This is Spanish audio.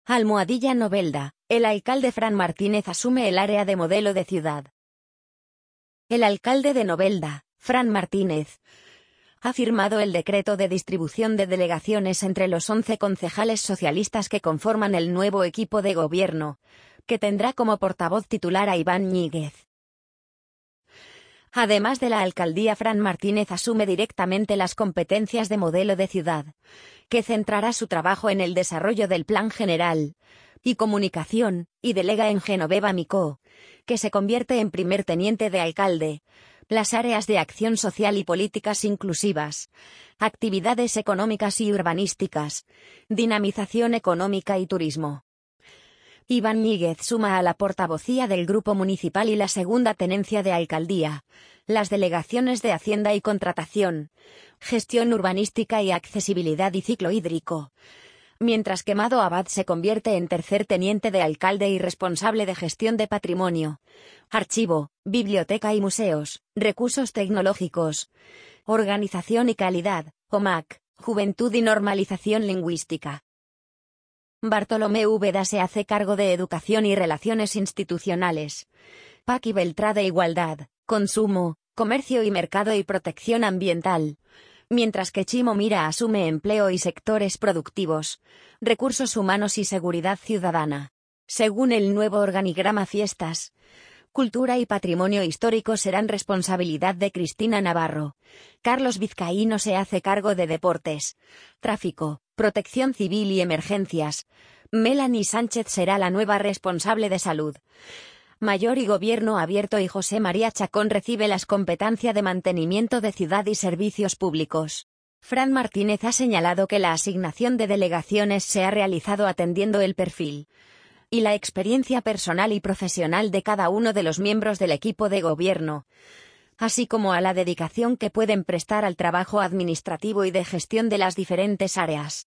Almohadilla Novelda, el alcalde Fran Martínez asume el área de modelo de ciudad. El alcalde de Novelda, Fran Martínez, ha firmado el decreto de distribución de delegaciones entre los 11 concejales socialistas que conforman el nuevo equipo de gobierno, que tendrá como portavoz titular a Iván Ñíguez. Además de la alcaldía, Fran Martínez asume directamente las competencias de modelo de ciudad, que centrará su trabajo en el desarrollo del Plan General y Comunicación, y delega en Genoveva Micó, que se convierte en primer teniente de alcalde, las áreas de acción social y políticas inclusivas, actividades económicas y urbanísticas, dinamización económica y turismo. Iván Ñíguez suma a la portavocía del Grupo Municipal y la segunda tenencia de alcaldía, las delegaciones de Hacienda y Contratación, Gestión Urbanística y Accesibilidad y Ciclo Hídrico, mientras que Mado Abad se convierte en tercer teniente de alcalde y responsable de gestión de patrimonio, archivo, biblioteca y museos, recursos tecnológicos, organización y calidad, OMAC, juventud y normalización lingüística. Bartolomé Úbeda se hace cargo de Educación y Relaciones Institucionales. Paqui Beltrá de Igualdad, Consumo, Comercio y Mercado y Protección Ambiental. Mientras que Chimo Mira asume Empleo y Sectores Productivos, Recursos Humanos y Seguridad Ciudadana. Según el nuevo organigrama, Fiestas, Cultura y Patrimonio Histórico serán responsabilidad de Cristina Navarro. Carlos Vizcaíno se hace cargo de Deportes, Tráfico, Protección Civil y Emergencias. Melanie Sánchez será la nueva responsable de Salud Mayor y Gobierno Abierto, y José María Chacón recibe las competencias de mantenimiento de ciudad y servicios públicos. Fran Martínez ha señalado que la asignación de delegaciones se ha realizado atendiendo el perfil y la experiencia personal y profesional de cada uno de los miembros del equipo de gobierno, así como a la dedicación que pueden prestar al trabajo administrativo y de gestión de las diferentes áreas.